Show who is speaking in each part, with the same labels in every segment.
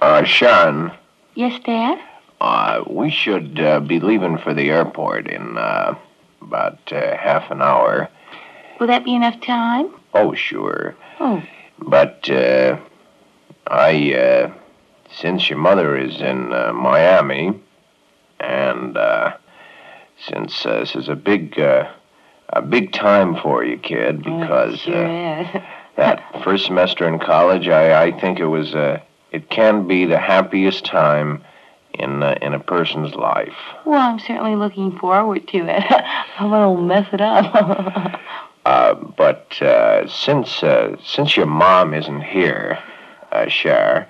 Speaker 1: Sharon,
Speaker 2: Yes, Dad?
Speaker 1: we should be leaving for the airport in about half an hour.
Speaker 2: Will that be enough time?
Speaker 1: Oh, sure.
Speaker 2: Oh.
Speaker 1: But since your mother is in Miami, and since this is a big time for you, kid, because
Speaker 2: Sure is.
Speaker 1: that first semester in college, I think it can be the happiest time in a person's life.
Speaker 2: Well, I'm certainly looking forward to it. I'm gonna mess it up.
Speaker 1: But since your mom isn't here, Cher,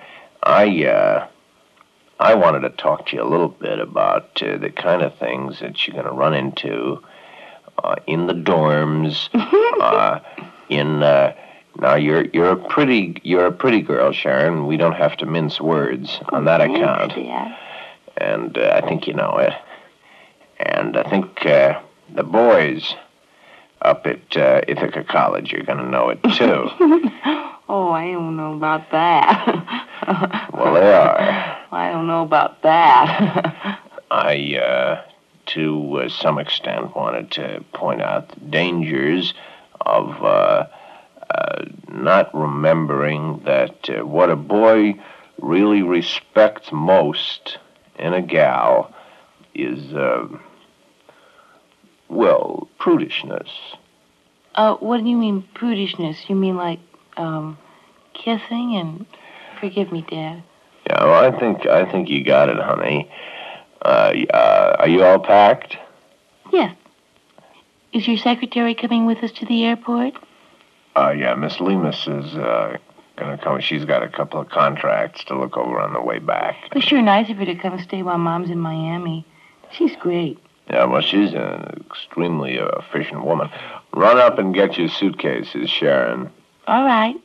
Speaker 1: I wanted to talk to you a little bit about the kind of things that you're going to run into in the dorms. Now you're a pretty girl, Sharon. We don't have to mince words on that account.
Speaker 2: Thanks, Dad.
Speaker 1: And I think you know it. And I think the boys up at Ithaca College are going to know it too.
Speaker 2: Oh, I don't know about that.
Speaker 1: Well, they are.
Speaker 2: I don't know about that.
Speaker 1: I, to some extent, wanted to point out the dangers of not remembering that what a boy really respects most in a gal is, prudishness.
Speaker 2: What do you mean prudishness? You mean like, kissing and... Forgive me, Dad.
Speaker 1: Yeah, well, I think you got it, honey. Are you all packed?
Speaker 2: Yes. Is your secretary coming with us to the airport?
Speaker 1: Yeah, Miss Lemus is gonna come. She's got a couple of contracts to look over on the way back.
Speaker 2: It was sure nice of her to come stay while Mom's in Miami. She's great.
Speaker 1: Yeah, well, she's an extremely efficient woman. Run up and get your suitcases, Sharon.
Speaker 2: All right.